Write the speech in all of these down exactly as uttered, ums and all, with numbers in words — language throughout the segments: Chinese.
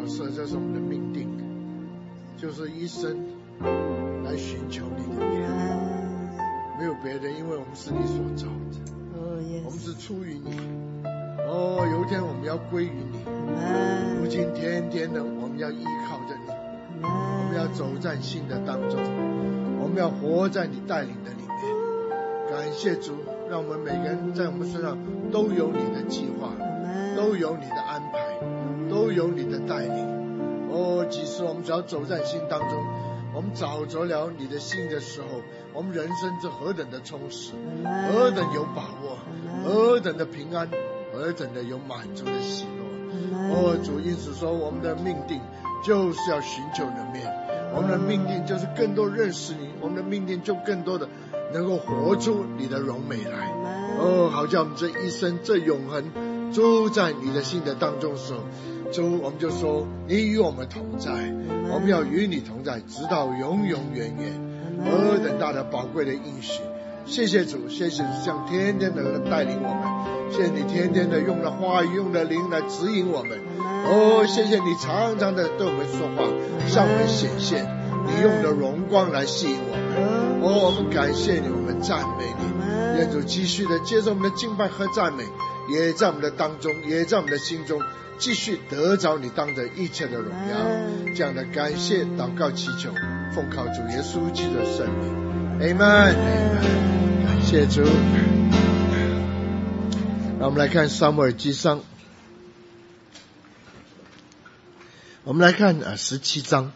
角色，这是我们的命定，就是一生来寻求你的面，没有别的，因为我们是你所造的，我们是出于你。哦，有一天我们要归于你，如今天天的我们要依靠着你，我们要走在新的当中，我们要活在你带领的里面。感谢主，让我们每个人在我们身上都有你的计划，都有你的安排，都有你的带领。哦，即使我们只要走在心当中，我们找着了你的心的时候，我们人生是何等的充实，何等有把握，何等的平安，何等的有满足的喜乐。哦，主因此说，我们的命定就是要寻求你的面，我们的命定就是更多认识你，我们的命定就更多的能够活出你的荣美来。哦，好像我们这一生这永恒住在你的心的当中的时候，主我们就说你与我们同在，我们要与你同在直到永永远远。何等大的宝贵的应许，谢谢主，谢谢主像天天的带领我们，谢谢你天天的用了话语，用了灵来指引我们。哦，谢谢你常常的对我们说话，向我们显现，你用的荣光来吸引我们。哦，我们感谢你，我们赞美你，愿主继续的接受我们的敬拜和赞美，也在我们的当中，也在我们的心中继续得着你当着一切的荣耀。这样的感谢祷告祈求，奉靠主耶稣基督的圣名 Amen, Amen。 感谢主。让我们来看撒母耳记上，我们来看啊十七章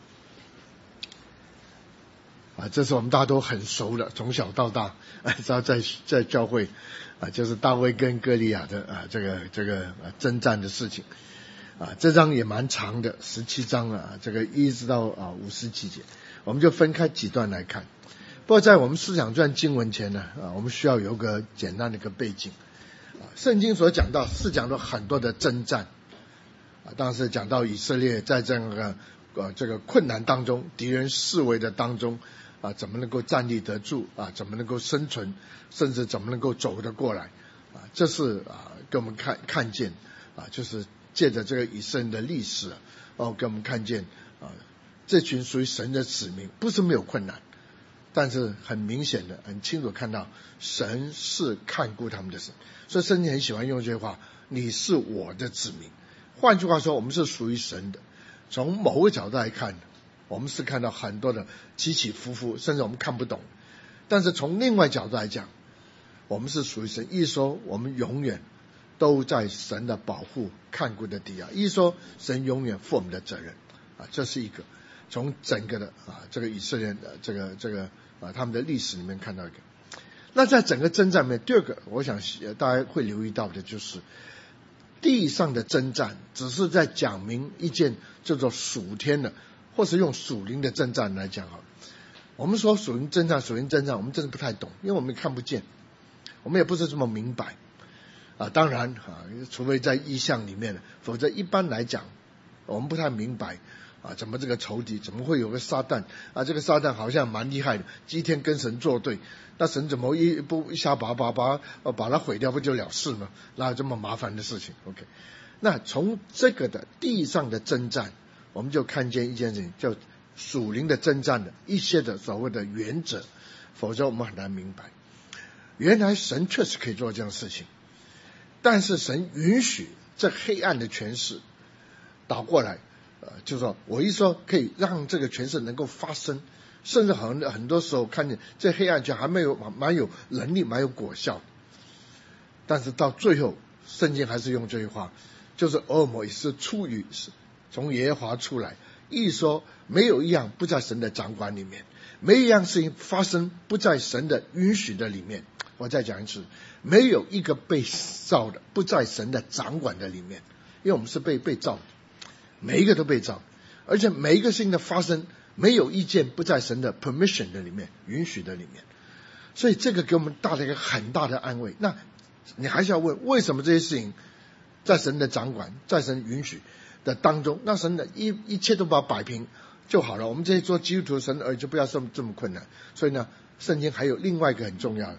啊，这是我们大家都很熟的，从小到大知道在在教会啊，就是大卫跟歌利亚的啊这个这个啊征战的事情啊。这章也蛮长的，十七章啊，这个一直到啊五十几节，我们就分开几段来看。不过在我们思想这段经文前呢啊，我们需要有个简单的一个背景啊。圣经所讲到是讲到很多的征战啊，当时讲到以色列在这个呃这个困难当中，敌人视为的当中啊，怎么能够站立得住啊？怎么能够生存，甚至怎么能够走得过来啊？这是啊，给我们看看见啊，就是借着这个以色列的历史啊，哦，给我们看见啊，这群属于神的子民，不是没有困难，但是很明显的、很清楚看到，神是看顾他们的神。所以圣经很喜欢用这句话：“你是我的子民。”换句话说，我们是属于神的。从某个角度来看，我们是看到很多的起起伏伏，甚至我们看不懂。但是从另外角度来讲，我们是属于神，意思说我们永远都在神的保护看顾的底下，意思说神永远负我们的责任啊，这是一个从整个的啊这个以色列的这个这个啊他们的历史里面看到一个。那在整个征战里面，第二个我想大家会留意到的就是地上的征战只是在讲明一件叫做属天的，或是用属灵的征战来讲好了。我们说属灵征战属灵征战我们真的不太懂，因为我们看不见，我们也不是这么明白啊。当然啊，除非在意象里面，否则一般来讲我们不太明白啊，怎么这个仇敌怎么会有个撒旦啊？这个撒旦好像蛮厉害的，一天跟神作对，那神怎么一不一下把把把把它毁掉不就了事吗？哪有这么麻烦的事情 ？OK， 那从这个的地上的征战，我们就看见一件事情，叫属灵的征战的一些的所谓的原则，否则我们很难明白。原来神确实可以做这样的事情，但是神允许这黑暗的权势倒过来。呃，就是说我一说可以让这个权势能够发生，甚至很很多时候看见这黑暗权还没有蛮有能力蛮有果效，但是到最后圣经还是用这句话，就是恶魔也是出于从耶和华出来，意思说没有一样不在神的掌管里面，没有一样事情发生不在神的允许的里面。我再讲一次，没有一个被造的不在神的掌管的里面，因为我们是被被造的，每一个都被造，而且每一个事情的发生没有意见不在神的 permission 的里面，允许的里面。所以这个给我们带来一个很大的安慰。那你还是要问，为什么这些事情在神的掌管在神允许的当中，那神的一一切都把它摆平就好了，我们这些做基督徒神而就不要这么这么困难。所以呢，圣经还有另外一个很重要的，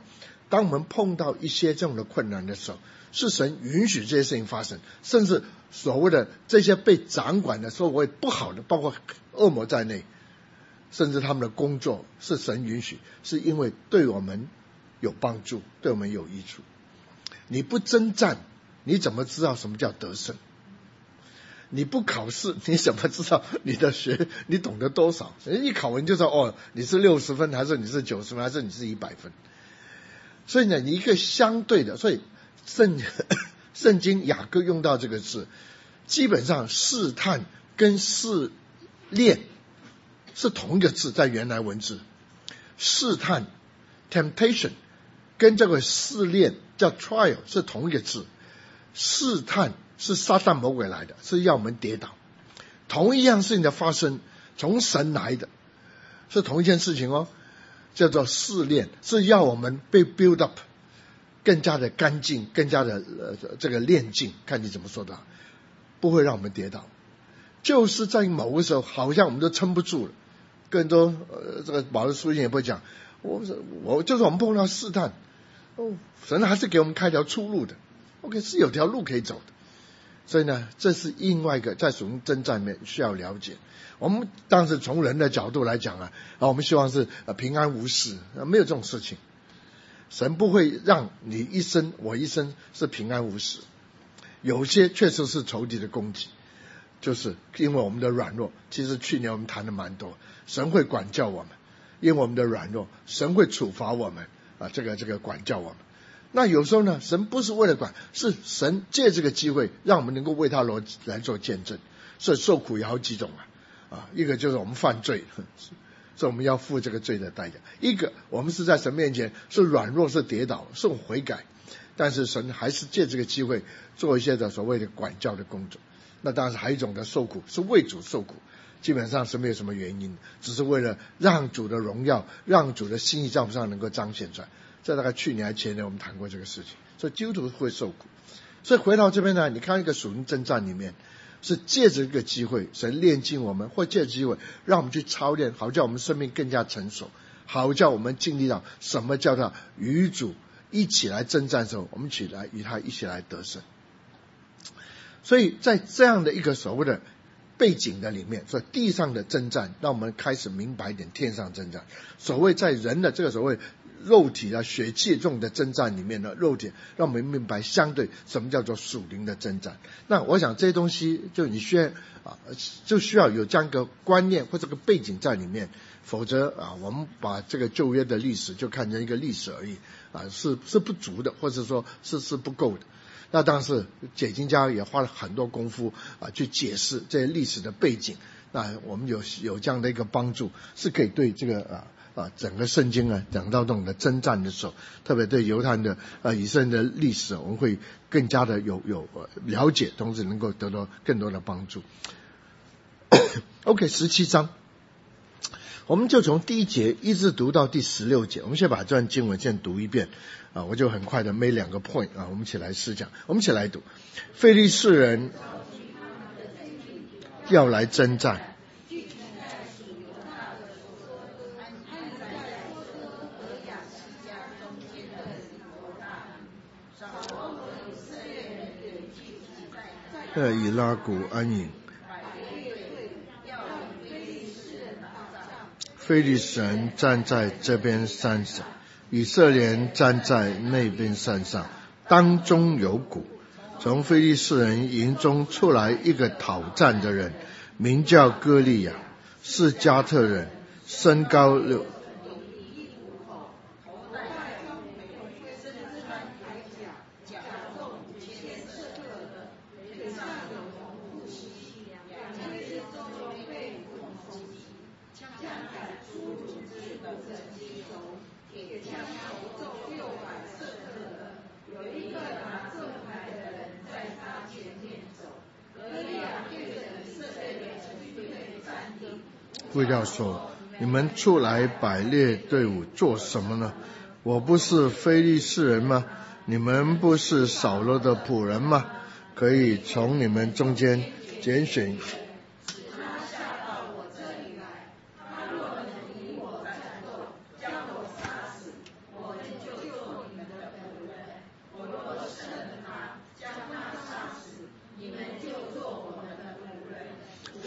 当我们碰到一些这种的困难的时候，是神允许这些事情发生，甚至所谓的这些被掌管的所谓不好的，包括恶魔在内，甚至他们的工作是神允许，是因为对我们有帮助，对我们有益处。你不征战，你怎么知道什么叫得胜？你不考试，你怎么知道你的学你懂得多少？一考完就知道哦，你是六十分，还是你是九十分，还是你是一百分？所以呢，你一个相对的，所以圣圣经雅各用到这个字，基本上试探跟试炼是同一个字，在原来文字。试探 temptation 跟这个试炼叫 trial 是同一个字。试探是撒旦魔鬼来的，是要我们跌倒。同一样事情的发生，从神来的，是同一件事情哦，叫做试炼，是要我们被 build up， 更加的干净，更加的呃这个炼净，看你怎么说的，不会让我们跌倒。就是在某个时候，好像我们都撑不住了。更多呃这个保罗书信也不会讲，我我就是我们碰到试探，哦，神还是给我们开条出路的。OK， 是有条路可以走的。所以呢，这是另外一个在属灵征战里面需要了解。我们当时从人的角度来讲啊，啊我们希望是呃平安无事，没有这种事情。神不会让你一生我一生是平安无事，有些确实是仇敌的攻击，就是因为我们的软弱。其实去年我们谈的蛮多，神会管教我们，因为我们的软弱，神会处罚我们啊，这个这个管教我们。那有时候呢，神不是为了管，是神借这个机会让我们能够为他来做见证。所以受苦有好几种啊，啊，一个就是我们犯罪，所以我们要付这个罪的代价；一个我们是在神面前是软弱，是跌倒，是悔改，但是神还是借这个机会做一些的所谓的管教的工作。那当然是还有一种的受苦，是为主受苦，基本上是没有什么原因，只是为了让主的荣耀，让主的心意在我们上能够彰显出来。这大概去年还前年我们谈过这个事情，所以基督徒会受苦。所以回到这边呢，你看一个属灵征战里面，是借着一个机会，神炼净我们，或借着机会让我们去操练，好叫我们生命更加成熟，好叫我们经历到什么叫做与主一起来征战的时候，我们起来与他一起来得胜。所以在这样的一个所谓的背景的里面，所以地上的征战让我们开始明白一点天上征战。所谓在人的这个所谓肉体啊血气这种的征战里面呢，肉体让我们明白相对什么叫做属灵的征战。那我想这些东西就你需要啊，就需要有这样一个观念或者个背景在里面，否则啊我们把这个旧约的历史就看成一个历史而已啊，是是不足的，或者说是是不够的。那当然是解经家也花了很多功夫啊去解释这些历史的背景。那我们有有这样的一个帮助，是可以对这个啊啊整个圣经啊讲到这种的征战的时候，特别对犹太的呃以色列的历史，我们会更加的有有了解，同时能够得到更多的帮助。OK， 十七章。我们就从第一节一直读到第十六节，我们先把这段经文先读一遍啊，我就很快的每两个 point 啊，我们一起来思讲，我们一起来读。非利士人要来征战，在以拉谷安营。非利士人站在这边山上，以色列人站在那边山上，当中有谷。从非利士人营中出来一个讨战的人，名叫歌利亚，是加特人，身高六为要说，你们出来摆列队伍做什么呢？我不是非利士人吗？你们不是扫罗的仆人吗？可以从你们中间拣选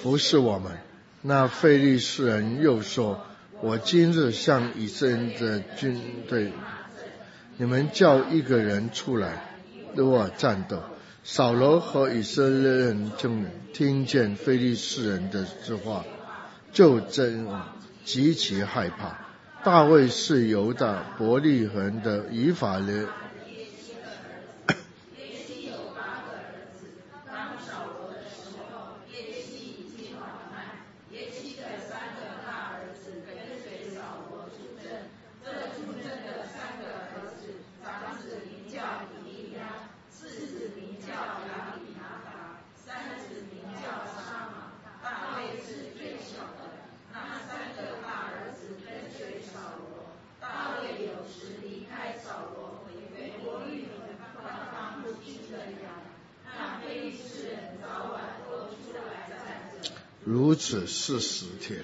服侍我们。那非利士人又说，我今日向以色列的军队，你们叫一个人出来与我战斗。扫罗和以色列人就听见非利士人的这话，就真极其害怕。大卫是犹大伯利恒的以法莲如此四十天。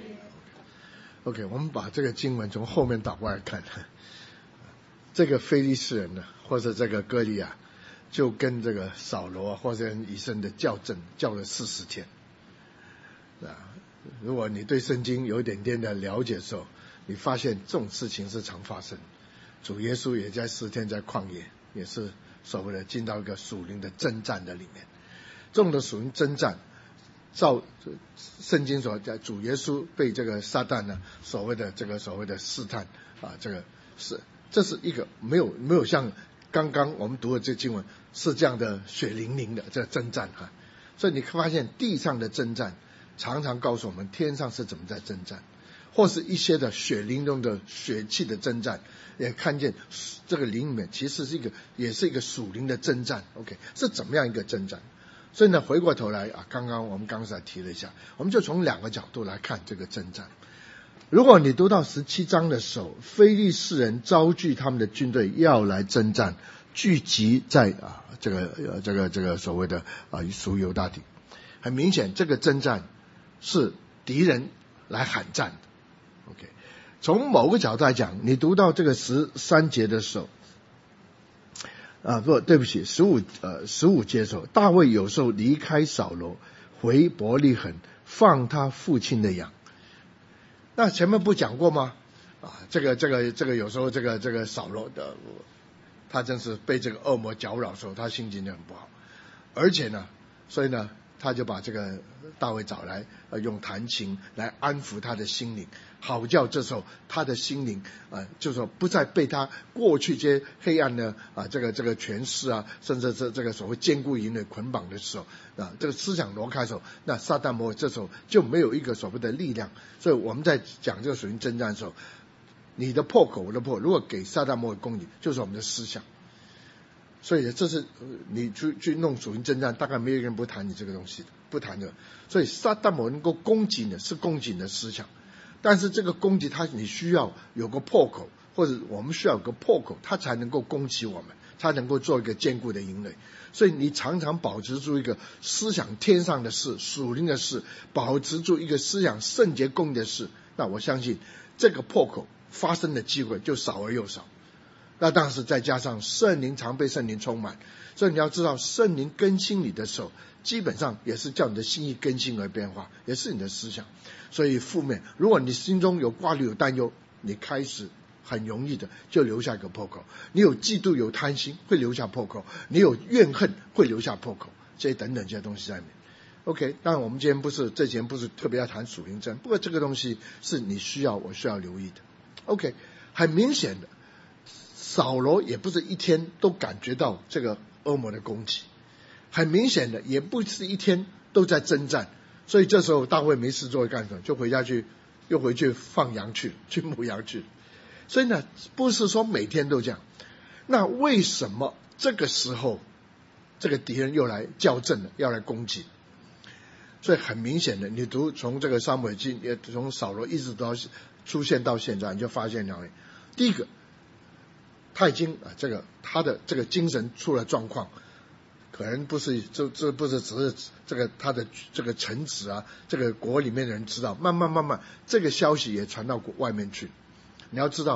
OK， 我们把这个经文从后面倒过来看，这个非利士人呢，或者这个歌利亚，就跟这个扫罗或者以色列的较阵较了四十天。啊，如果你对圣经有一点点的了解的时候，你发现这种事情是常发生。主耶稣也在四天在旷野，也是所谓的进到一个属灵的征战的里面。这种的属灵征战，照圣经所讲，主耶稣被这个撒旦呢所谓的这个所谓的试探啊，这个是这是一个没有没有像刚刚我们读的这经文是这样的血淋淋的这个征战啊。所以你发现地上的征战常常告诉我们天上是怎么在征战，或是一些的血淋淋的血气的征战，也看见这个灵里面其实是一个也是一个属灵的征战。 OK， 是怎么样一个征战？所以呢，回过头来啊，刚刚我们刚才提了一下，我们就从两个角度来看这个征战。如果你读到十七章的时候，非利士人招聚他们的军队要来征战，聚集在啊这个呃这个这个所谓的啊属犹大地，很明显这个征战是敌人来喊战的。OK， 从某个角度来讲，你读到这个十三节的时候。啊，不，对不起，十五呃十五节的时候，大卫有时候离开扫罗，回伯利恒，放他父亲的羊。那前面不讲过吗？啊，这个这个这个有时候这个这个扫罗的，他真是被这个恶魔搅扰的时候，他心情就很不好。而且呢，所以呢，他就把这个大卫找来，呃，用弹琴来安抚他的心灵。好叫这时候他的心灵啊、呃，就是说不再被他过去这些黑暗的啊，这个这个权势啊，甚至这这个所谓坚固营的捆绑的时候啊，这个思想挪开的时候，那撒旦魔鬼这时候就没有一个所谓的力量。所以我们在讲这个属灵征战的时候，你的破口我的破，如果给撒旦魔鬼攻击，就是我们的思想。所以这是你去去弄属灵征战，大概没有一个人不谈你这个东西的，不谈的。所以撒旦魔能够攻击你，是攻击你的思想。但是这个攻击它你需要有个破口，或者我们需要有个破口，它才能够攻击我们，它能够做一个坚固的营垒。所以你常常保持住一个思想天上的事，属灵的事，保持住一个思想圣洁公义的事，那我相信这个破口发生的机会就少而又少。那当时再加上圣灵常被圣灵充满，所以你要知道圣灵更新你的时候，基本上也是叫你的心意更新而变化，也是你的思想。所以负面，如果你心中有挂虑有担忧，你开始很容易的就留下一个破口。你有嫉妒有贪心会留下破口，你有怨恨会留下破口，这些等等这些东西在里面。OK， 当然我们今天不是这节不是特别要谈属灵征，不过这个东西是你需要我需要留意的。OK， 很明显的，扫罗也不是一天都感觉到这个恶魔的攻击，很明显的也不是一天都在征战。所以这时候大卫没事做干什么，就回家去又回去放羊去去牧羊去。所以呢不是说每天都这样。那为什么这个时候这个敌人又来校正了，要来攻击？所以很明显的，你读从这个撒母耳记，也从扫罗一直到出现到现在，你就发现两位，第一个他已经啊这个他的这个精神出了状况，可能不是这这不是只是这个他的这个臣子啊，这个国里面的人知道，慢慢慢慢这个消息也传到国外面去。你要知道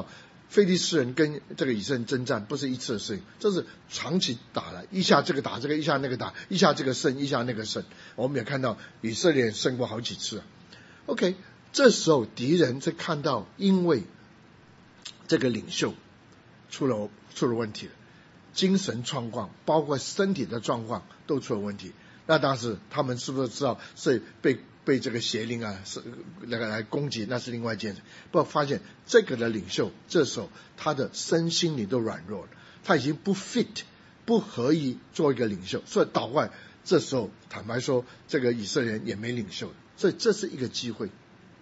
非利士人跟这个以色列人征战不是一次的事情，这是长期打了，一下这个打这个，一下那个打，一下这个胜，一下那个胜。我们也看到以色列人胜过好几次啊。OK， 这时候敌人在看到，因为这个领袖出了出了问题了，精神状况包括身体的状况都出了问题，那当时他们是不是知道是被被这个邪灵啊是那个来攻击，那是另外一件事。不过发现这个的领袖这时候他的身心灵都软弱了，他已经不 fit 不合宜做一个领袖，所以倒过来这时候坦白说这个以色列人也没领袖了，所以这是一个机会。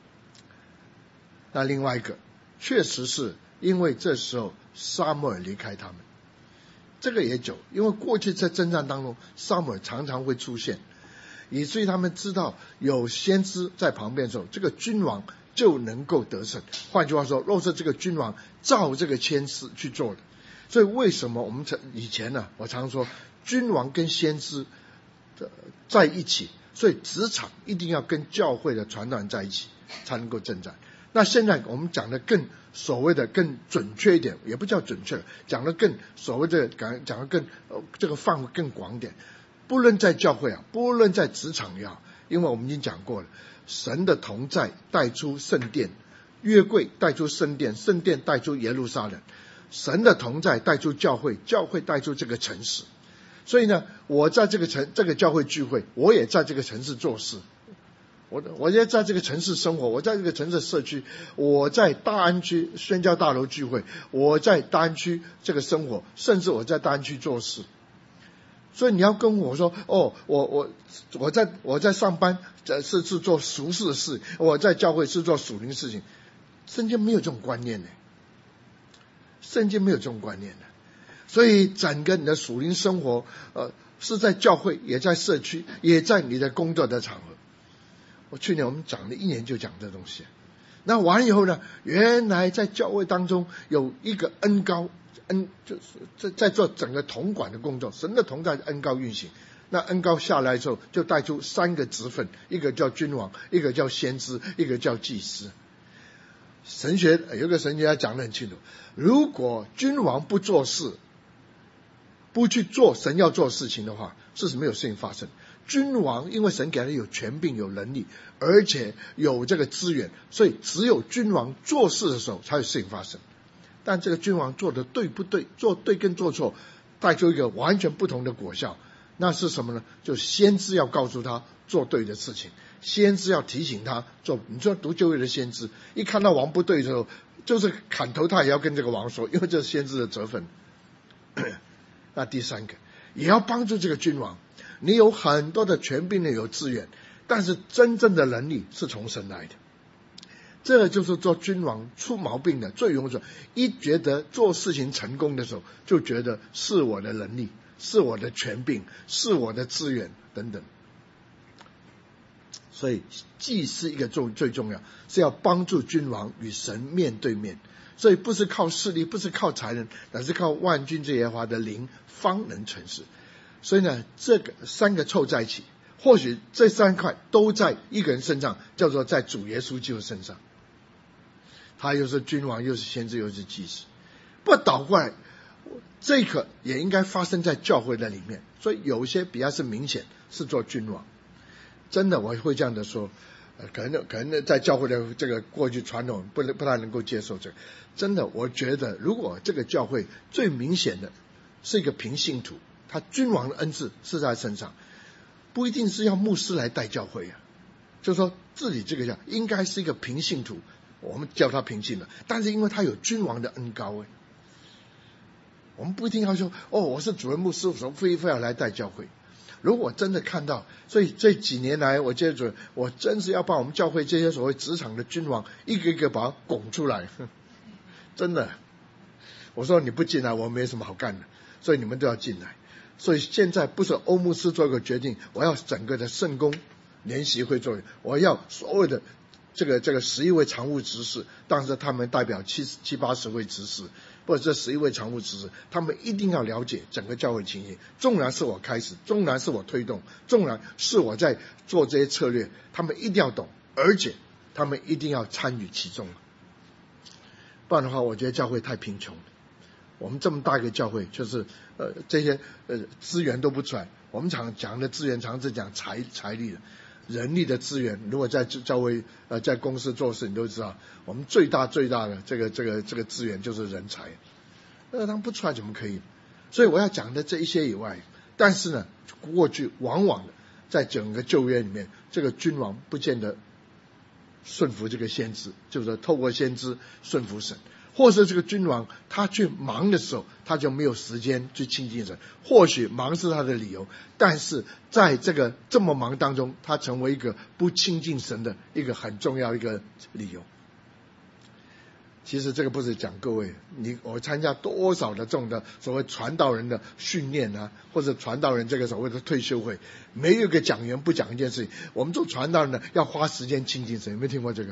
那另外一个确实是因为这时候撒母耳离开他们，这个也久，因为过去在征战当中撒母耳常常会出现，以至于他们知道有先知在旁边的时候，这个君王就能够得胜。换句话说，若是这个君王照这个先知去做的，所以为什么我们以前呢、啊，我常说君王跟先知在一起，所以职场一定要跟教会的传道人在一起才能够征战。那现在我们讲的更所谓的更准确一点，也不叫准确，讲的更所谓的讲讲的更、呃、这个范围更广一点。不论在教会啊，不论在职场也好，因为我们已经讲过了，神的同在带出圣殿，约柜带出圣殿，圣殿带出耶路撒冷，神的同在带出教会，教会带出这个城市。所以呢，我在这个城这个教会聚会，我也在这个城市做事。我我也在这个城市生活，我在这个城市社区，我在大安区宣教大楼聚会，我在大安区这个生活，甚至我在大安区做事。所以你要跟我说，哦，我我我在我在上班是是做俗世的事，我在教会是做属灵的事情，圣经没有这种观念呢，圣经没有这种观念的。所以整个你的属灵生活，呃，是在教会，也在社区，也在你的工作的场合。我去年我们讲了一年就讲这东西，那完以后呢，原来在教会当中有一个恩膏，恩就是在在做整个统管的工作，神的同在恩膏运行。那恩膏下来之后，就带出三个职分，一个叫君王，一个叫先知，一个叫祭司。神学有个神学家讲得很清楚，如果君王不做事，不去做神要做的事情的话，是没有事情发生。君王因为神给他有权柄有能力，而且有这个资源，所以只有君王做事的时候才有事情发生。但这个君王做的对不对，做对跟做错带出一个完全不同的果效。那是什么呢？就先知要告诉他做对的事情，先知要提醒他做。你说读旧约的先知一看到王不对的时候，就是砍头他也要跟这个王说，因为这是先知的责分。那第三个也要帮助这个君王，你有很多的权柄，有资源，但是真正的能力是从神来的。这就是做君王出毛病的最容易，一觉得做事情成功的时候，就觉得是我的能力，是我的权柄，是我的资源等等。所以祭司一个最最重要是要帮助君王与神面对面，所以不是靠势力，不是靠才能，乃是靠万军之耶和华的灵方能成事。所以呢，这个三个凑在一起，或许这三块都在一个人身上，叫做在主耶稣基督身上。他又是君王，又是先知，又是祭司。不倒过来，这个也应该发生在教会的里面。所以有一些比较是明显是做君王，真的我会这样的说，呃、可能可能在教会的这个过去传统不不太能够接受这个。真的，我觉得如果这个教会最明显的是一个平信徒，他君王的恩赐是在身上，不一定是要牧师来带教会啊。就是说自己这个教应该是一个平信徒，我们叫他平信的，但是因为他有君王的恩膏，我们不一定要说哦，我是主任牧师，我非非要来带教会。如果真的看到，所以这几年来我接着我真是要把我们教会这些所谓职场的君王一个一个把它拱出来，真的，我说你不进来我没什么好干的，所以你们都要进来。所以现在不是欧牧师做一个决定，我要整个的圣公联席会做，我要所有的这个这个十一位常务执事，当时他们代表七七八十位执事，或者这十一位常务执事，他们一定要了解整个教会情形。纵然是我开始，纵然是我推动，纵然是我在做这些策略，他们一定要懂，而且他们一定要参与其中。 不然的话，我觉得教会太贫穷了。我们这么大一个教会，就是呃这些呃资源都不出来。我们常讲的资源，常是讲财财力的。人力的资源，如果在教会呃在公司做事，你都知道，我们最大最大的这个这个这个资源就是人才。那他们不出来怎么可以？所以我要讲的这一些以外，但是呢，过去往往的在整个旧约里面，这个君王不见得顺服这个先知，就是说透过先知顺服神。或是这个君王他去忙的时候，他就没有时间去亲近神。或许忙是他的理由，但是在这个这么忙当中，他成为一个不亲近神的一个很重要一个理由。其实这个不是讲各位，你我参加多少的这种的所谓传道人的训练啊，或者传道人这个所谓的退休会，没有一个讲员不讲一件事情。我们做传道人的要花时间亲近神，有没有听过这个？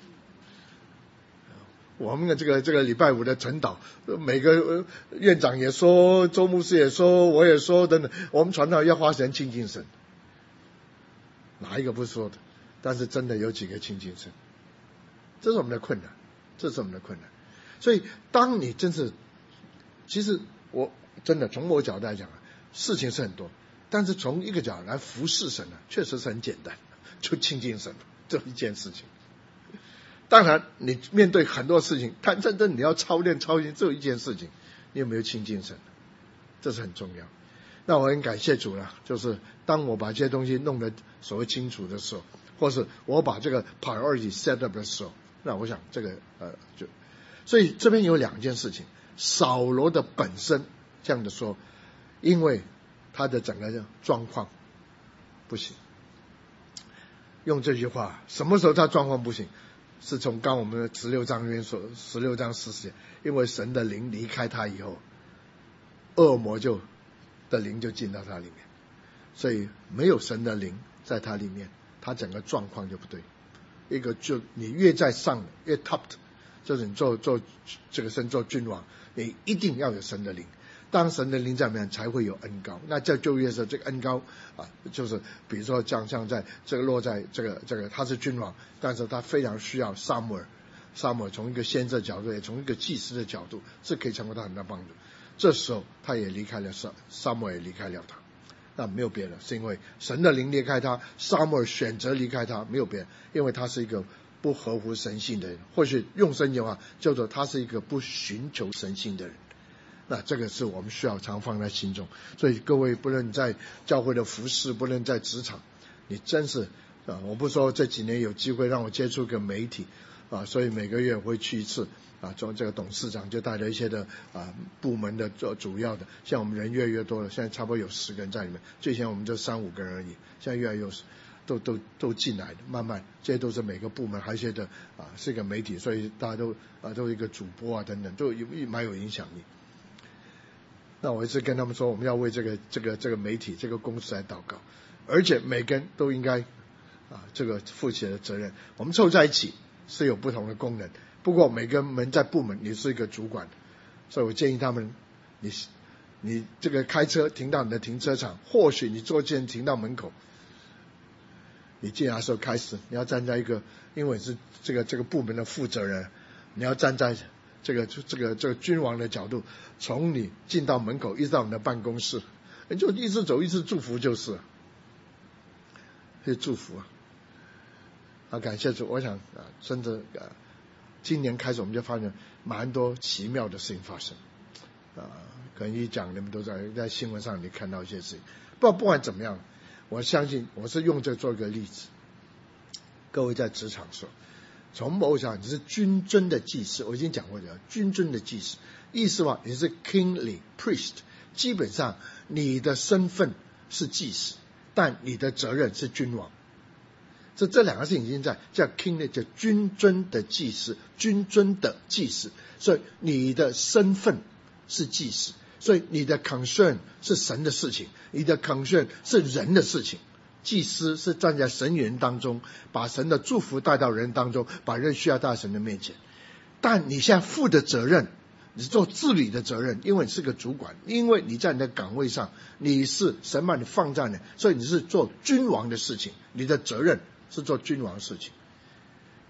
我们的这个这个礼拜五的晨祷，每个院长也说，周牧师也说，我也说等等，我们传道要花时间亲近神，哪一个不说的？但是真的有几个亲近神？这是我们的困难，这是我们的困难。所以当你真是，其实我真的从某角度来讲啊，事情是很多，但是从一个角度来服侍神呢，确实是很简单，就亲近神这一件事情。当然你面对很多事情，但真正你要操练操练这一件事情，你有没有亲近神？这是很重要。那我很感谢主了，就是当我把这些东西弄得所谓清楚的时候，或是我把这个 priority set up 的时候，那我想这个呃就，所以这边有两件事情。扫罗的本身这样的说，因为他的整个状况不行。用这句话，什么时候他状况不行？是从刚我们的十六章里面说，十六章十节，因为神的灵离开他以后，恶魔就的灵就进到他里面，所以没有神的灵在他里面，他整个状况就不对。一个就你越在上越 top， 就是你做做这个神做君王，你一定要有神的灵。当神的灵在里面，才会有恩膏。那在旧约的时候，这个恩膏啊，就是比如说像像在这个落在这个这个他是君王，但是他非常需要撒母耳，撒母耳从一个先知的角度，也从一个祭司的角度，是可以成为他很大帮助。这时候他也离开了撒撒母耳，也离开了他。那没有别的，是因为神的灵离开他，撒母耳选择离开他，没有别的，因为他是一个不合乎神性的人，或许用圣经的话叫做他是一个不寻求神性的人。那这个是我们需要常放在心中。所以各位，不论在教会的服事，不论在职场，你真是啊，我不说这几年有机会让我接触一个媒体啊，所以每个月我会去一次啊，做这个董事长就带了一些的啊部门的做主要的，像我们人越来越多了，现在差不多有十个人在里面，最前我们就三五个人而已，现在越来越都都都进来的，慢慢这些都是每个部门还有一些的啊是一个媒体，所以大家都啊都有一个主播啊等等，都有蛮有影响力。那我一直跟他们说，我们要为这个这个这个媒体这个公司来祷告，而且每个人都应该啊这个负起的责任。我们凑在一起是有不同的功能，不过每个门在部门你是一个主管，所以我建议他们，你你这个开车停到你的停车场，或许你坐电停到门口，你进来的时候开始你要站在一个，因为是这个这个部门的负责人，你要站在这个这个这个君王的角度，从你进到门口一直到你的办公室，你就一直走一直祝福就是，去祝福啊！啊，感谢主！我想啊，真的啊，今年开始我们就发现蛮多奇妙的事情发生啊，可能一讲你们都在在新闻上你看到一些事情。不不管怎么样，我相信我是用这做一个例子，各位在职场说。从某角度你是君尊的祭司，我已经讲过了，君尊的祭司意思话你是 kingly priest， 基本上你的身份是祭司，但你的责任是君王。这这两个事情已经在叫 kingly， 叫君尊的祭司，君尊的祭司，所以你的身份是祭司，所以你的 concern 是神的事情，你的 concern 是人的事情。祭司是站在神与人当中，把神的祝福带到人当中，把人需要带到神的面前。但你现在负的责任，你是做治理的责任，因为你是个主管，因为你在你的岗位上，你是神把你放在那，所以你是做君王的事情，你的责任是做君王的事情。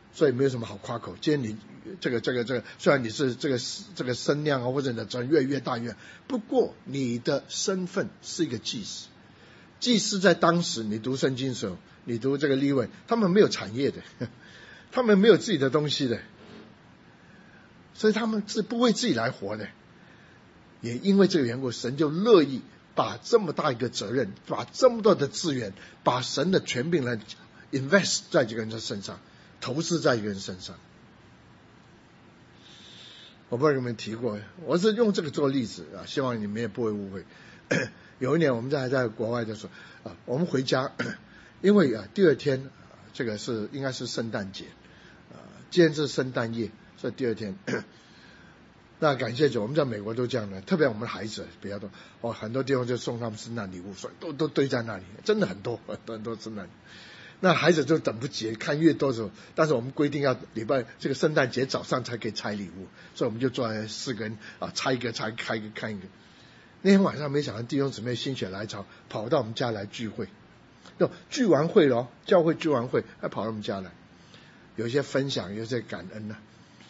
所以没有什么好夸口。今天你这个这个这个，虽然你是这个这个声量啊，或者你的责任越越大越，不过你的身份是一个祭司。祭司在当时你读圣经的时候，你读这个利未，他们没有产业的，他们没有自己的东西的，所以他们是不为自己来活的。也因为这个缘故，神就乐意把这么大一个责任，把这么多的资源，把神的权柄来 invest 在这个人的身上，投资在一个人身上。我不知道有没有提过，我是用这个做例子啊，希望你们也不会误会。有一年我们在还在国外的时候啊，我们回家，因为啊第二天、啊、这个是应该是圣诞节啊，今天是圣诞夜，所以第二天。那感谢主，我们在美国都这样的，特别我们的孩子比较多哦，很多地方就送他们圣诞礼物，所以都都堆在那里，真的很多很多很多圣诞。那孩子就等不及，看越多的时候，但是我们规定要礼拜这个圣诞节早上才可以拆礼物，所以我们就坐在四个人啊，拆一个拆开一个看一个。那天晚上没想到弟兄姊妹心血来潮，跑到我们家来聚会，就聚完会了，教会聚完会还跑到我们家来，有一些分享，有一些感恩呢、啊。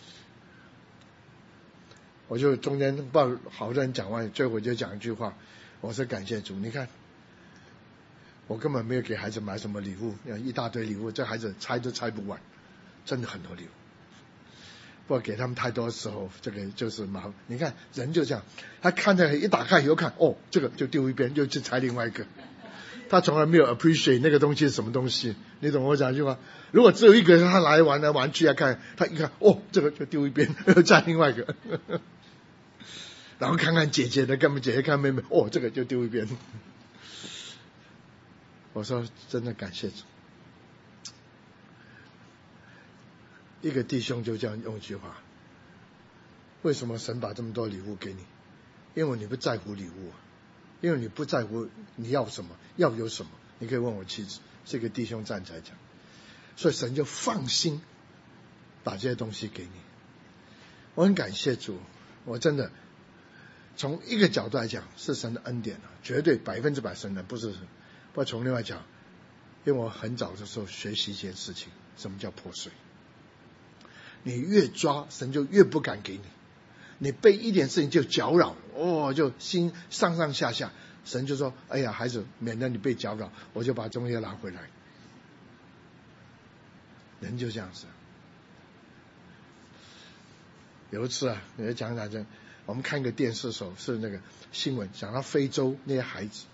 我就中间不知道好多人讲完，最后我就讲一句话，我说感谢主，你看我根本没有给孩子买什么礼物，一大堆礼物，这孩子拆都拆不完，真的很多礼物。不过给他们太多的时候，这个就是麻烦。你看人就这样，他看着一打开以后看，哦，这个就丢一边，又去拆另外一个。他从来没有 appreciate 那个东西是什么东西，你懂我讲一句话？如果只有一个他来玩的玩具来看，他一看，哦，这个就丢一边，又再另外一个。然后看看姐姐的，看姐姐看妹妹，哦，这个就丢一边。我说真的感谢主，一个弟兄就这样用一句话：为什么神把这么多礼物给你？因为你不在乎礼物，因为你不在乎你要什么，要有什么。你可以问我妻子，是一个弟兄站起来讲，所以神就放心把这些东西给你。我很感谢主，我真的。从一个角度来讲，是神的恩典啊，绝对百分之百神的，不是。不过从另外讲，因为我很早的时候学习一件事情，什么叫破碎？你越抓，神就越不敢给你。你被一点事情就搅扰，哦，就心上上下下，神就说：“哎呀，孩子，免得你被搅扰，我就把东西拿回来。”人就这样子。有一次啊，你讲讲这。我们看个电视的时候，是那个新闻讲到非洲那些孩子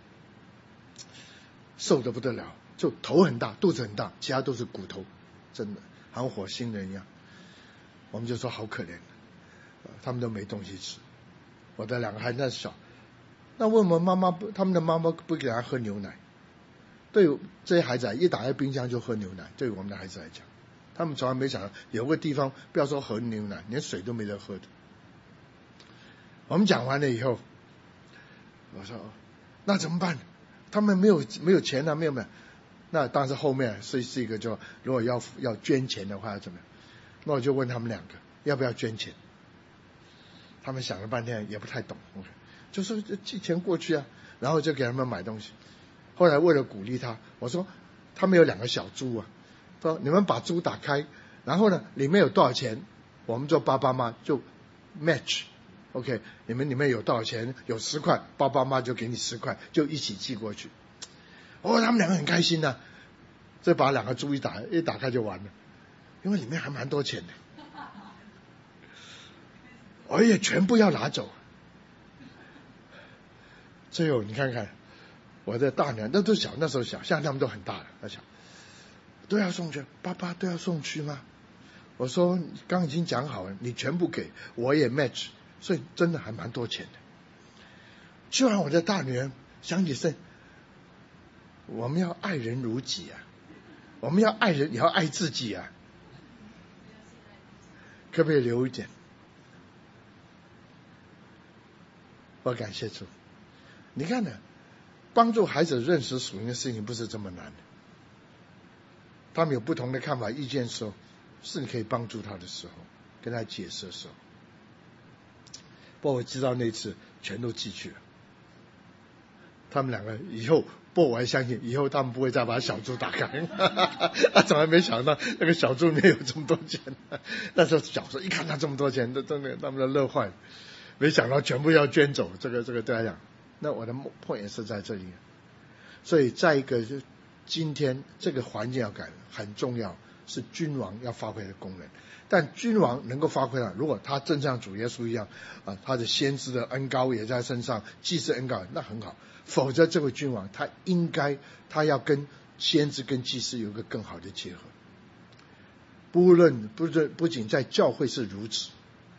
瘦得不得了，就头很大，肚子很大，其他都是骨头，真的好像火星人一样。我们就说好可怜，他们都没东西吃。我的两个孩子小，那为什么妈妈不，他们的妈妈不给他喝牛奶？对于这些孩子啊，一打开冰箱就喝牛奶。对于我们的孩子来讲，他们从来没想到有个地方不要说喝牛奶，连水都没得喝的。我们讲完了以后，我说那怎么办？他们没有没有钱啊，没有没有。那当时后面是是一个就如果要要捐钱的话怎么样？那我就问他们两个要不要捐钱。他们想了半天也不太懂，就说寄钱过去啊，然后就给他们买东西。后来为了鼓励他，我说他们有两个小猪啊，说你们把猪打开，然后呢里面有多少钱，我们做爸爸妈就 match。OK， 你们里面有多少钱？有十块，爸爸妈就给你十块，就一起寄过去。哦，他们两个很开心啊，这把两个猪一打一打开就完了，因为里面还蛮多钱的，而且全部要拿走。最后你看看，我的大女儿那都小，那时候小，现在他们都很大了，那小都要送去，爸爸都要送去吗？我说刚已经讲好了，你全部给，我也 match。所以真的还蛮多钱的。就让我的大女儿想起是，我们要爱人如己啊，我们要爱人也要爱自己啊，可不可以留一点？我感谢主。你看呢，帮助孩子认识属灵的事情不是这么难的。他们有不同的看法意见的时候，是你可以帮助他的时候，跟他解释的时候。不过我知道那次全都记去了，他们两个以后不过我还相信以后他们不会再把小猪打开。他从来没想到那个小猪里面有这么多钱。那时候小时候一看他这么多钱，都真的他们都乐坏了。没想到全部要捐走，这个这个对他讲。那我的 point 也是在这里。所以再一个，今天这个环境要改，很重要，是君王要发挥的功能。但君王能够发挥了，如果他真像主耶稣一样啊，他的先知的恩膏也在身上，祭司恩膏，那很好。否则这位君王他应该他要跟先知跟祭司有一个更好的结合。不论不论不仅在教会是如此，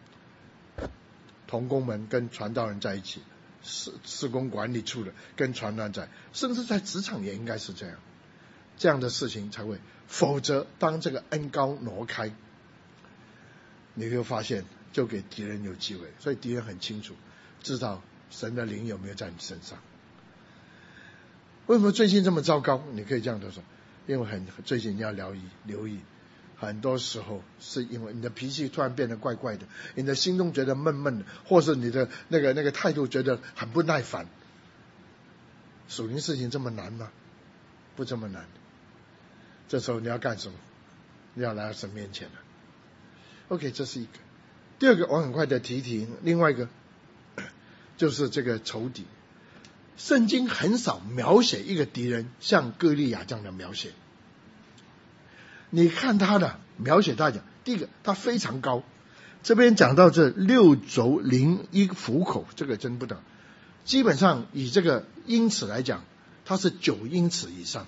同工们跟传道人在一起，施施工管理处的跟传道人在，甚至在职场也应该是这样，这样的事情才会。否则当这个恩膏挪开，你会发现就给敌人有机会。所以敌人很清楚知道神的灵有没有在你身上。为什么最近这么糟糕？你可以这样的说，因为很最近你要留意留意，很多时候是因为你的脾气突然变得怪怪的，你的心中觉得闷闷的，或是你的那个那个态度觉得很不耐烦。属灵事情这么难吗？不这么难。这时候你要干什么？你要来到神面前了。OK， 这是一个。第二个，我很快的提一提，另外一个就是这个仇敌。圣经很少描写一个敌人像歌利亚这样的描写。你看他的描写，他讲第一个，他非常高。这边讲到这六轴零一虎口，这个真不等。基本上以这个英尺来讲，它是九英尺以上。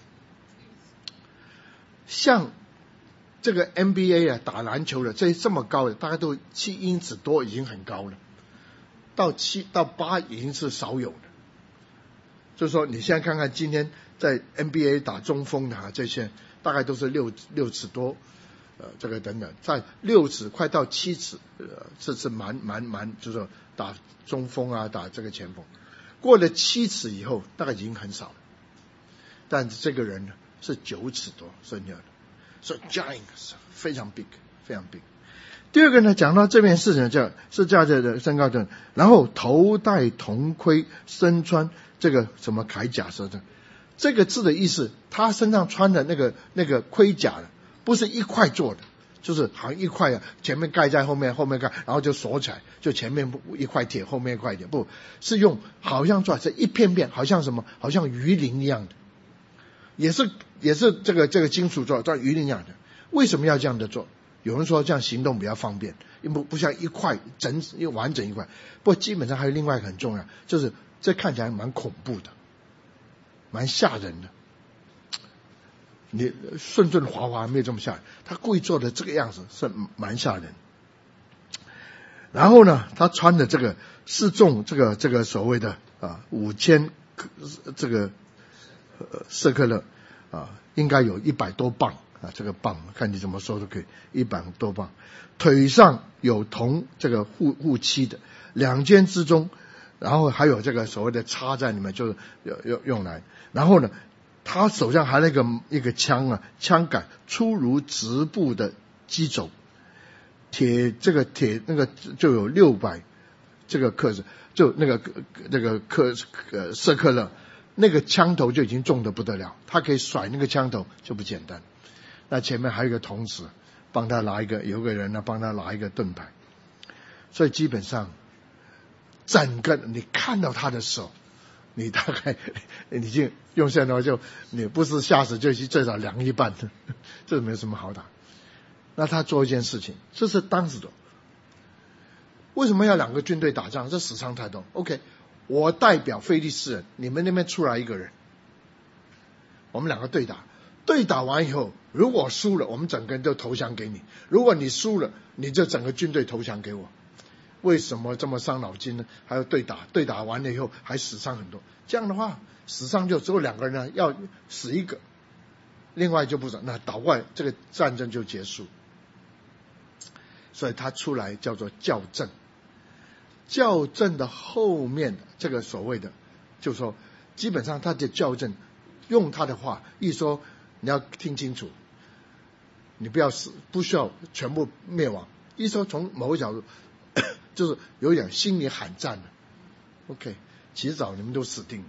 像这个 N B A 啊，打篮球的这这么高的，大概都七英尺多，已经很高了。到七到八已经是少有的。就是说，你现在看看今天在 N B A 打中锋的啊，这些大概都是六六尺多，呃，这个等等，在六尺快到七尺，呃，这是蛮蛮蛮，就是说打中锋啊，打这个前锋，过了七尺以后，大概已经很少了。但是这个人呢是九尺多，所以你要，所以 giant 是非常 big， 非常 big。第二个呢，讲到这边事情叫是叫这个身高证，然后头戴铜盔，身穿这个什么铠甲说的，这个字的意思，他身上穿的那个那个盔甲不是一块做的，就是好像一块啊，前面盖在后面，后面盖，然后就锁起来，就前面一块铁，后面一块铁，不是用好像做是一片片，好像什么，好像鱼鳞一样的，也是也是这个这个金属做，做鱼鳞一样的。为什么要这样的做？有人说这样行动比较方便，因为不像一块整又完整一块。不过基本上还有另外一个很重要，就是这看起来蛮恐怖的，蛮吓人的。你顺顺滑滑没有这么吓人，他故意做的这个样子是蛮吓人。然后呢，他穿的这个是重这个这个所谓的啊五千这个呃舍克勒啊，应该有一百多磅。啊，这个棒看你怎么说都可以，一百多磅。腿上有铜这个护护漆的，两肩之中，然后还有这个所谓的插在里面，就是用用来。然后呢，他手上还有一个一个枪啊，枪杆粗如直布的机轴，铁这个铁那个就有六百这个克，就那个那个克呃舍克勒，那个枪头就已经重得不得了，他可以甩那个枪头就不简单。那前面还有一个童子帮他拿一个，有个人呢帮他拿一个盾牌，所以基本上整个你看到他的时候，你大概你就用现在的话就你不是吓死就是最少凉一半，这没有什么好打。那他做一件事情，这是当时的为什么要两个军队打仗？这死伤太多。OK， 我代表非利士人，你们那边出来一个人，我们两个对打。对打完以后，如果输了，我们整个人都投降给你；如果你输了，你就整个军队投降给我。为什么这么伤脑筋呢？还要对打，对打完了以后还死伤很多。这样的话，死伤就只有两个人呢，要死一个，另外就不死，那倒过来这个战争就结束。所以他出来叫做校正。校正的后面这个所谓的，就是说，基本上他的校正，用他的话一说。你要听清楚，你不要死，不需要全部灭亡。一说从某个角度，就是有点心里喊战的。OK， 其实早你们都死定了。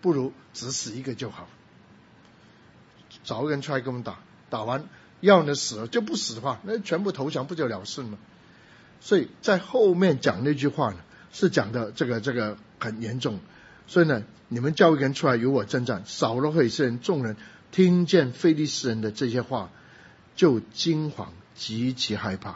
不如只死一个就好，找一个人出来跟我们打，打完要人死了就不死的话，那全部投降不就了事吗？所以在后面讲那句话呢，是讲的这个这个很严重。所以呢，你们叫一个人出来与我征战。扫罗和以色列众人听见非利士人的这些话，就惊惶，极其害怕。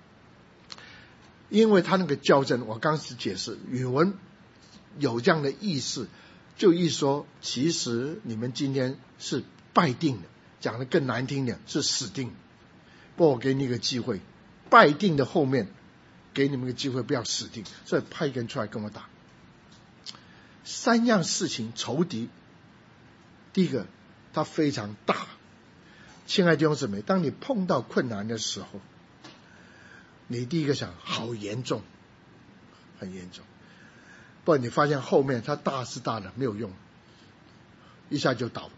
因为他那个校正，我刚才解释，语文有这样的意思，就意说，其实你们今天是败定的，讲得更难听点，是死定的。不过我给你一个机会，败定的后面给你们一个机会，不要死定，所以派一个人出来跟我打。三样事情仇敌，第一个，它非常大。亲爱的弟兄姊妹，当你碰到困难的时候，你第一个想，好严重，很严重。不然你发现后面它大是大的，没有用，一下就倒了。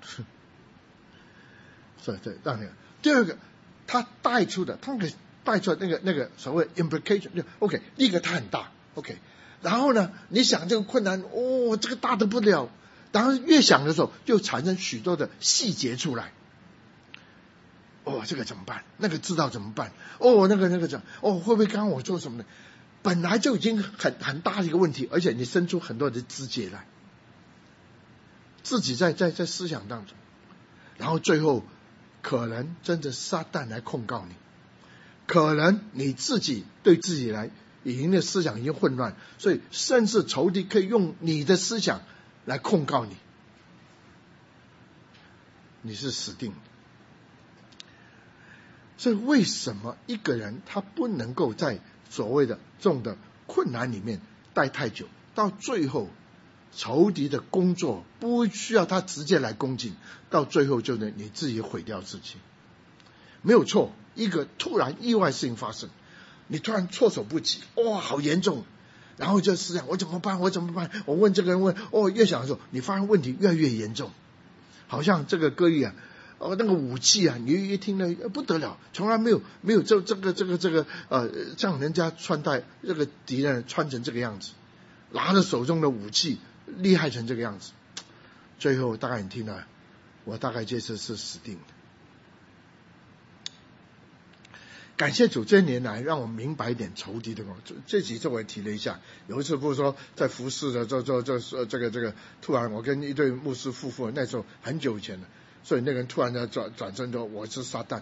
所以对，当然，第二个，它带出的，它那个带出来那个那个所谓 implication， OK， 第一个它很大 ，OK。然后呢，你想这个困难，哦，这个大得不了。然后越想的时候，就产生许多的细节出来。哦，这个怎么办？那个知道怎么办？哦，那个那个怎么？哦，会不会刚刚我做什么呢？本来就已经很很大的一个问题，而且你生出很多的枝节来，自己在在在思想当中，然后最后可能真的撒旦来控告你，可能你自己对自己来。已经的思想已经混乱，所以甚至仇敌可以用你的思想来控告你，你是死定的。所以为什么一个人他不能够在所谓的这种的困难里面待太久，到最后仇敌的工作不需要他直接来攻击，到最后就能你自己毁掉自己。没有错，一个突然意外事情发生，你突然措手不及，哇，好严重！然后就思想我怎么办？我怎么办？我问这个人问，哦，越想的时候，你发现问题越来越严重，好像这个歌利啊，哦，那个武器啊，你一听了不得了，从来没有没有这这个这个这个呃，像人家穿戴这个敌人穿成这个样子，拿着手中的武器厉害成这个样子，最后大概你听了，我大概这次是死定了。感谢主，这些年来让我明白一点仇敌的工作。这几次我也提了一下，有一次不是说在服侍的这这这这个这个，突然我跟一对牧师夫妇，那时候很久以前了，所以那个人突然的转转身说我是撒旦，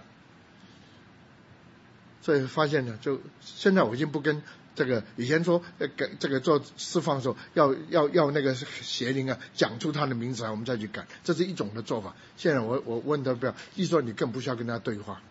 所以发现呢，就现在我已经不跟这个以前说呃这个做释放的时候要要要那个邪灵啊讲出他的名字来，我们再去赶，这是一种的做法。现在我我问他不要，意思说你更不需要跟他对话。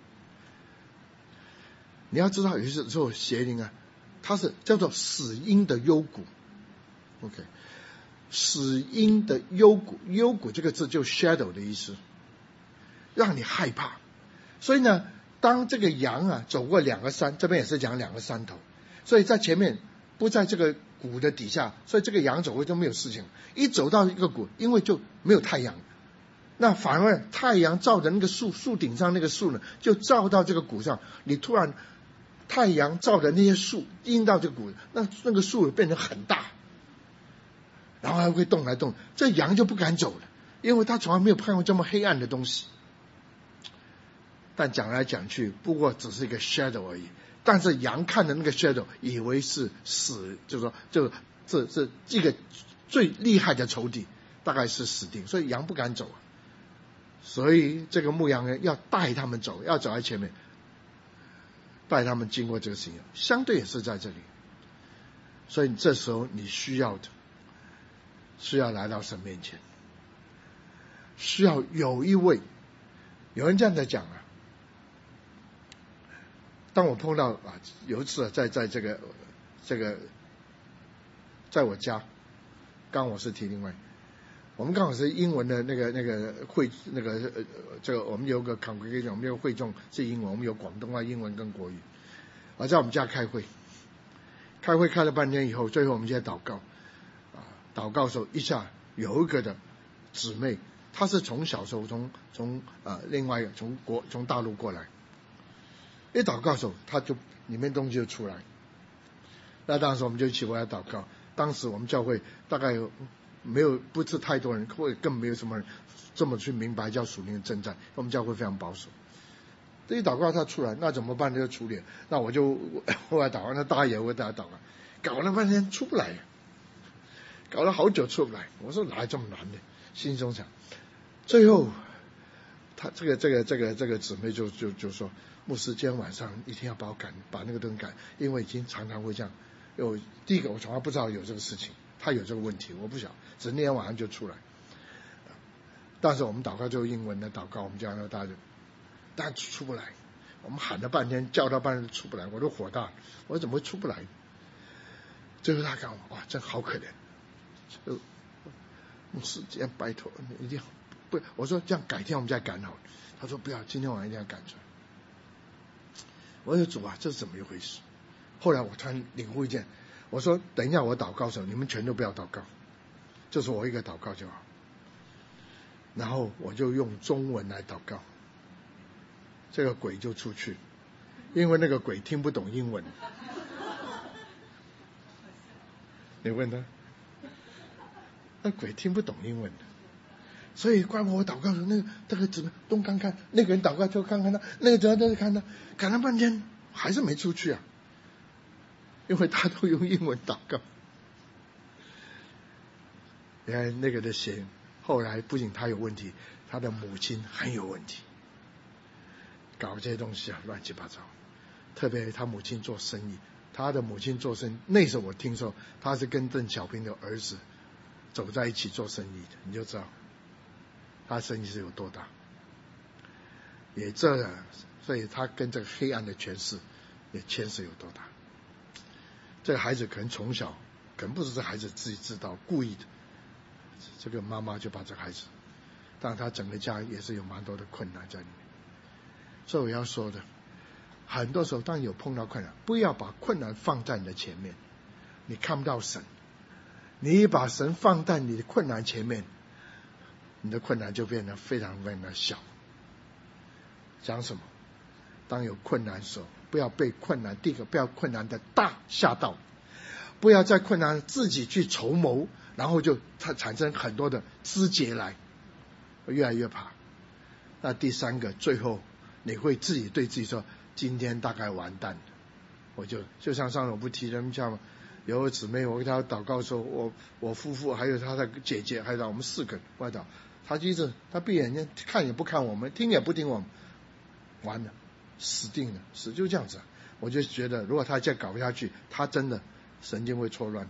你要知道，有些时候邪灵啊，它是叫做死荫的幽谷 ，OK， 死荫的幽谷，幽谷这个字就 shadow 的意思，让你害怕。所以呢，当这个羊啊走过两个山，这边也是讲两个山头，所以在前面不在这个谷的底下，所以这个羊走过就没有事情。一走到一个谷，因为就没有太阳，那反而太阳照的那个树树顶上那个树呢，就照到这个谷上，你突然。太阳照的那些树映到这个谷，那那个树变成很大，然后还会动来动，这羊就不敢走了，因为他从来没有看过这么黑暗的东西。但讲来讲去，不过只是一个 shadow 而已。但是羊看的那个 shadow， 以为是死，就是说，就这这这个最厉害的仇敌，大概是死定，所以羊不敢走啊。所以这个牧羊人要带他们走，要走在前面。带他们经过这个事情，相对也是在这里，所以这时候你需要的，需要来到神面前，需要有一位，有人这样在讲啊。当我碰到啊，有一次在在这个这个，在我家，刚我是提另外，我们刚好是英文的那个那个会那个呃这个我们有个 congregation， 我们有会众是英文，我们有广东话、英文跟国语，而在我们家开会，开会开了半天以后，最后我们就在祷告啊，祷告的时候一下有一个的姊妹，她是从小时候从从啊另外一个从国从大陆过来，一祷告的时候，她就里面东西就出来，那当时我们就一起过来祷告。当时我们教会大概有没有不是太多人，或者更没有什么人这么去明白叫属灵的征战。我们教会非常保守。这一祷告他出来，那怎么办？就处理。那我就后来祷告，那大爷我给大家祷告，搞了半天出不来，搞了好久出不来。我说哪有这么难的？心中想，最后他这个这个这个这个姊妹就就就说，牧师今天晚上一定要把我赶，把那个灯赶，因为已经常常会这样。有第一个我从来不知道有这个事情，他有这个问题，我不晓得，只是那天晚上就出来。但是我们祷告就英文的祷告，我们讲到大家，但出不来，我们喊了半天，叫到半天出不来，我都火大，我说怎么会出不来？最后他讲哇，真好可怜，就牧师今天拜托你一定要不，我说这样改天我们再赶好了。他说不要，今天晚上一定要赶出来。我说主啊，这是怎么一回事？后来我突然领悟一件，我说等一下我祷告的时候，你们全都不要祷告，就是我一个祷告就好。然后我就用中文来祷告，这个鬼就出去，因为那个鬼听不懂英文。你问他，那鬼听不懂英文的，所以关我祷告的时候，那个那个怎么东看看，那个人祷告就看看他，那个怎么都看他，看了半天还是没出去啊，因为他都用英文祷告。你看那个的写，后来不仅他有问题，他的母亲很有问题，搞这些东西啊乱七八糟。特别他母亲做生意，他的母亲做生意，那时候我听说他是跟邓小平的儿子走在一起做生意的，你就知道他生意是有多大。也这，所以他跟这个黑暗的权势也牵涉有多大。这个孩子可能从小，可能不是这孩子自己知道，故意的。这个妈妈就把这个孩子，但他整个家也是有蛮多的困难在里面。所以我要说的，很多时候当有碰到困难，不要把困难放在你的前面，你看不到神。你把神放在你的困难前面，你的困难就变得非常非常的小。讲什么？当有困难的时候，不要被困难，第一个不要困难的大吓到，不要在困难自己去筹谋，然后就产生很多的枝节来，越来越怕。那第三个，最后你会自己对自己说，今天大概完蛋了。我就就像上次我不提人家吗？有个姊妹，我给她祷告说，我我夫妇还有她的姐姐，还有我们四个人外祷，她就一直她闭眼睛看也不看我们，听也不听我们，完了，死定了，死就这样子。我就觉得，如果她再搞下去，她真的神经会错乱。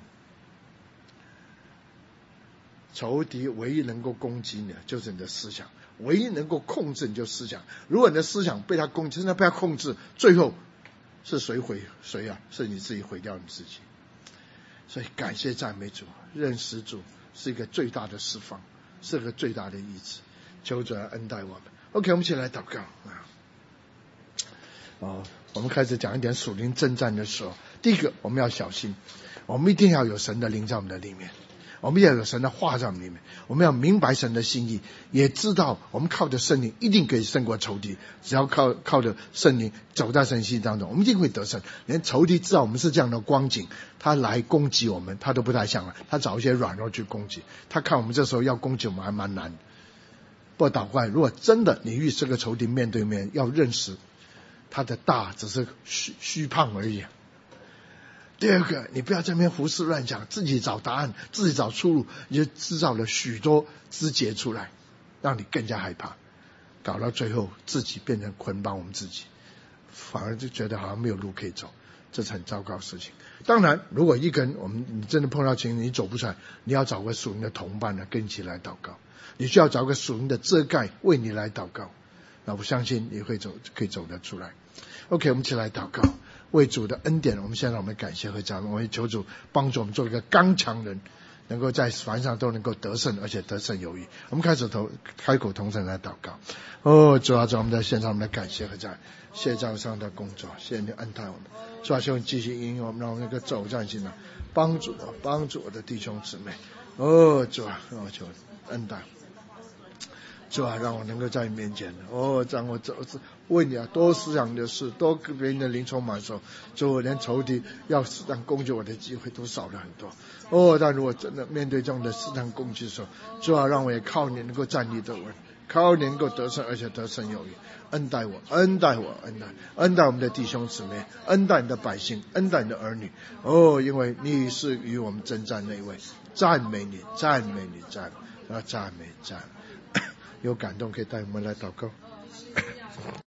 仇敌唯一能够攻击你的就是你的思想，唯一能够控制你就思想。如果你的思想被他攻击，真的被他控制，最后是谁毁谁啊？是你自己毁掉你自己。所以感谢赞美主，认识主是一个最大的释放，是个最大的医治。求主来恩待我们。OK， 我们一起来祷告啊！哦，我们开始讲一点属灵征战的时候，第一个我们要小心，我们一定要有神的灵在我们的里面。我们要有神的话在我们里面，我们要明白神的心意，也知道我们靠着圣灵一定可以胜过仇敌。只要靠靠着圣灵走在神心意当中，我们一定会得胜。连仇敌知道我们是这样的光景，他来攻击我们，他都不太想了，他找一些软弱去攻击。他看我们这时候要攻击我们还蛮难。不过祷告，如果真的你与这个仇敌面对面，要认识他的大只是虚虚胖而已。第二个，你不要在那边胡思乱想，自己找答案，自己找出路，你就制造了许多枝节出来，让你更加害怕，搞到最后自己变成捆绑我们自己，反而就觉得好像没有路可以走，这是很糟糕的事情。当然，如果一个人我们你真的碰到情况你走不出来，你要找个属灵的同伴呢，跟你一起来祷告，你需要找个属灵的遮盖为你来祷告，那我相信你会走，可以走得出来。OK， 我们一起来祷告。为主的恩典，我们现在我们感谢和赞美，我们求主帮助我们做一个刚强人，能够在凡上都能够得胜，而且得胜有余。我们开始头开口同声来祷告。哦，主啊，主，我们在线上我们的感谢和赞美，谢谢账上的工作，谢谢你恩待我们。主啊，求你继续引领我们，让我们能够走在进来，帮助我帮助我的弟兄姊妹。哦，主啊，让我求恩待。 主啊，让我能够在你面前，哦，让我走为你啊多思想的事，多给别人的灵充满的时候，主，连仇敌要试探攻击我的机会都少了很多。哦，但如果真的面对这样的试探攻击的时候，主啊，让我也靠你能够站立得稳，靠你能够得胜，而且得胜有余。恩待我，恩待我，恩待恩待我们的弟兄姊妹，恩待你的百姓，恩待你的儿女。哦，因为你是与我们征战那一位，赞美你，赞美你，赞美啊，赞美赞美。有感动可以带我们来祷告。